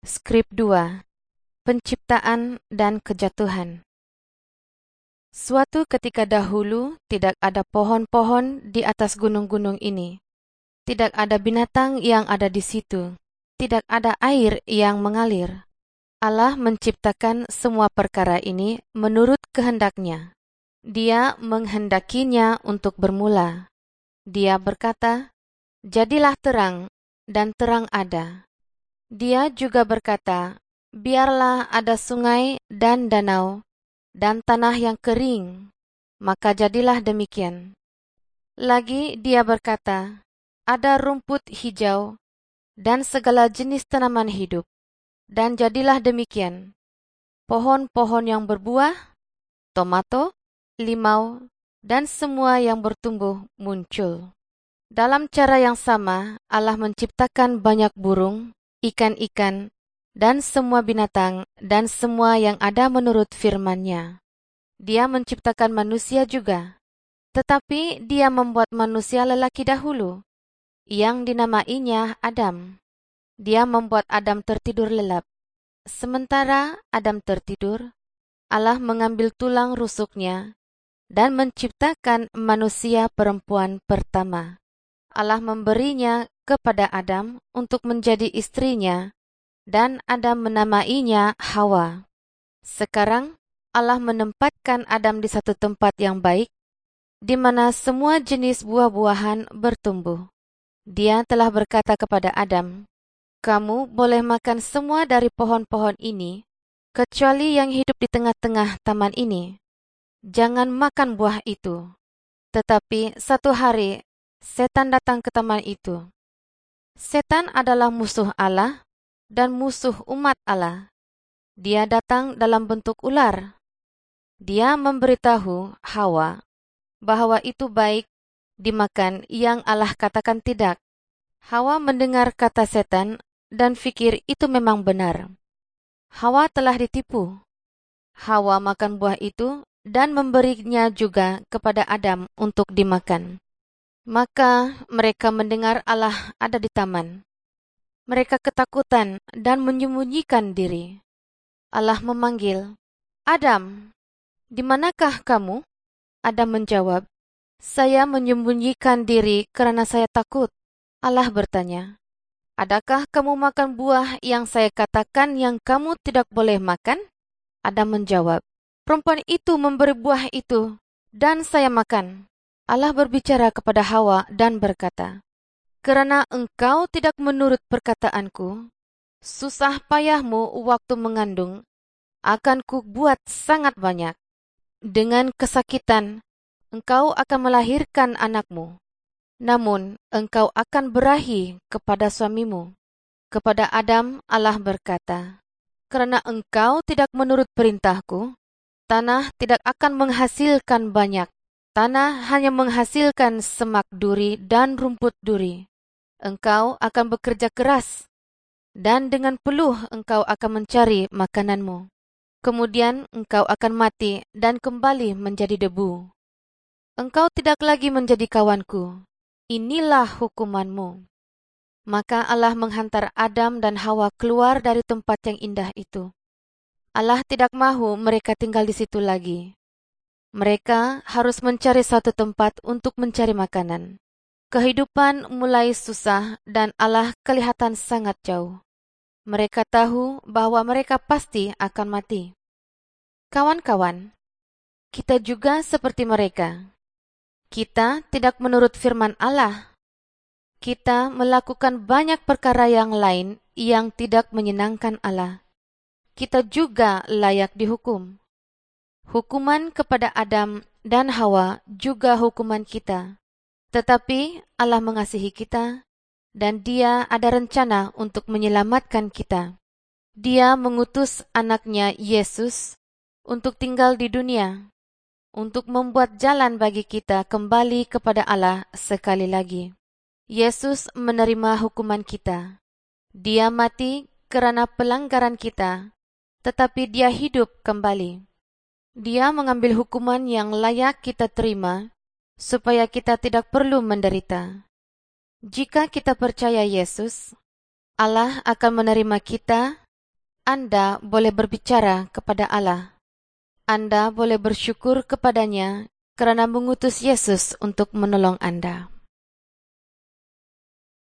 Skrip 2. Penciptaan dan kejatuhan. Suatu ketika dahulu tidak ada pohon-pohon di atas gunung-gunung ini. Tidak ada binatang yang ada di situ. Tidak ada air yang mengalir. Allah menciptakan semua perkara ini menurut kehendaknya. Dia menghendakinya untuk bermula. Dia berkata, "Jadilah terang," dan terang ada. Dia juga berkata, "Biarlah ada sungai dan danau, dan tanah yang kering." Maka jadilah demikian. Lagi dia berkata, "Ada rumput hijau, dan segala jenis tanaman hidup." Dan jadilah demikian. Pohon-pohon yang berbuah, tomato, limau, dan semua yang bertumbuh muncul. Dalam cara yang sama, Allah menciptakan banyak burung, ikan-ikan, dan semua binatang, dan semua yang ada menurut firman-Nya. Dia menciptakan manusia juga. Tetapi dia membuat manusia lelaki dahulu, yang dinamainya Adam. Dia membuat Adam tertidur lelap. Sementara Adam tertidur, Allah mengambil tulang rusuknya dan menciptakan manusia perempuan pertama. Allah memberinya kepada Adam untuk menjadi istrinya, dan Adam menamainya Hawa. Sekarang Allah menempatkan Adam di satu tempat yang baik, di mana semua jenis buah-buahan bertumbuh. Dia telah berkata kepada Adam, "Kamu boleh makan semua dari pohon-pohon ini, kecuali yang hidup di tengah-tengah taman ini. Jangan makan buah itu." Tetapi satu hari, setan datang ke taman itu. Setan adalah musuh Allah dan musuh umat Allah. Dia datang dalam bentuk ular. Dia memberitahu Hawa bahwa itu baik dimakan yang Allah katakan tidak. Hawa mendengar kata setan dan fikir itu memang benar. Hawa telah ditipu. Hawa makan buah itu dan memberinya juga kepada Adam untuk dimakan. Maka mereka mendengar Allah ada di taman. Mereka ketakutan dan menyembunyikan diri. Allah memanggil, "Adam, di manakah kamu?" Adam menjawab, "Saya menyembunyikan diri karena saya takut." Allah bertanya, "Adakah kamu makan buah yang saya katakan yang kamu tidak boleh makan?" Adam menjawab, "Perempuan itu memberi buah itu, dan saya makan." Allah berbicara kepada Hawa dan berkata, "Karena engkau tidak menurut perkataanku, susah payahmu waktu mengandung akan kubuat sangat banyak. Dengan kesakitan engkau akan melahirkan anakmu. Namun engkau akan berahi kepada suamimu." Kepada Adam Allah berkata, "Karena engkau tidak menurut perintahku, tanah tidak akan menghasilkan banyak. Tanah hanya menghasilkan semak duri dan rumput duri. Engkau akan bekerja keras, dan dengan peluh engkau akan mencari makananmu. Kemudian engkau akan mati dan kembali menjadi debu. Engkau tidak lagi menjadi kawanku. Inilah hukumanmu." Maka Allah menghantar Adam dan Hawa keluar dari tempat yang indah itu. Allah tidak mahu mereka tinggal di situ lagi. Mereka harus mencari satu tempat untuk mencari makanan. Kehidupan mulai susah dan Allah kelihatan sangat jauh. Mereka tahu bahwa mereka pasti akan mati. Kawan-kawan, kita juga seperti mereka. Kita tidak menurut firman Allah. Kita melakukan banyak perkara yang lain yang tidak menyenangkan Allah. Kita juga layak dihukum. Hukuman kepada Adam dan Hawa juga hukuman kita. Tetapi Allah mengasihi kita, dan Dia ada rencana untuk menyelamatkan kita. Dia mengutus anaknya Yesus untuk tinggal di dunia, untuk membuat jalan bagi kita kembali kepada Allah sekali lagi. Yesus menerima hukuman kita. Dia mati karena pelanggaran kita, tetapi Dia hidup kembali. Dia mengambil hukuman yang layak kita terima, supaya kita tidak perlu menderita. Jika kita percaya Yesus, Allah akan menerima kita Anda boleh berbicara kepada Allah. Anda boleh bersyukur kepadanya kerana mengutus Yesus untuk menolong Anda.